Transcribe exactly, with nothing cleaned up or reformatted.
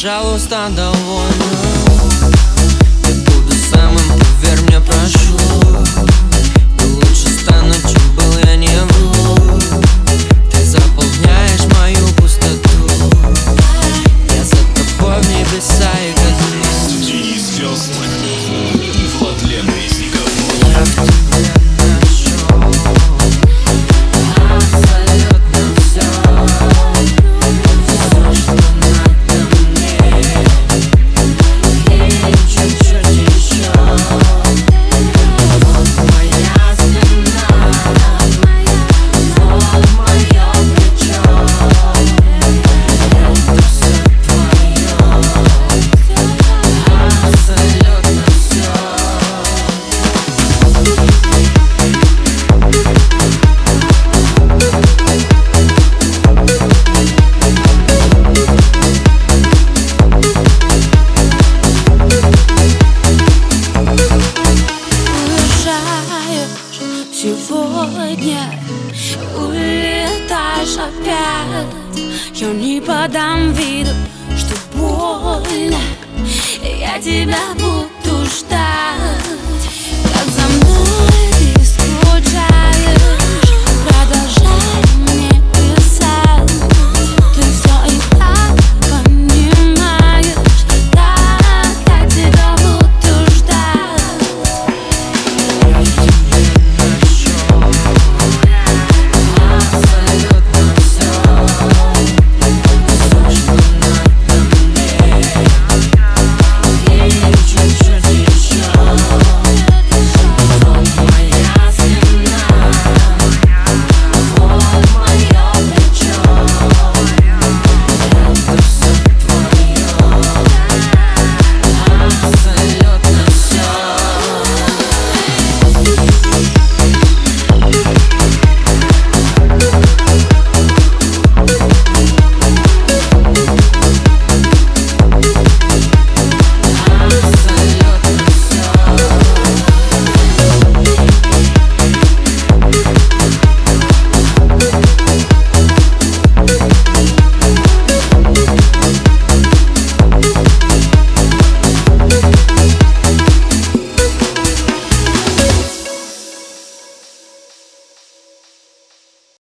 пожалуйста, довольна. Я буду самым, поверь мне, прошу. И лучше стану, чем был, я не вру. Ты заполняешь мою пустоту. Я за тобой в небеса и катаюсь. Денис Звезд и Владлен Резников. Я в тебе нашел абсолютно все. Все, что надо мне, и чуть-чуть еще. Вот моя спина, вот мое плечо. Это все твое, абсолютно все. Уезжаешь сегодня, улетаешь опять. Я не подам виду, что больно. Я тебя буду ждать.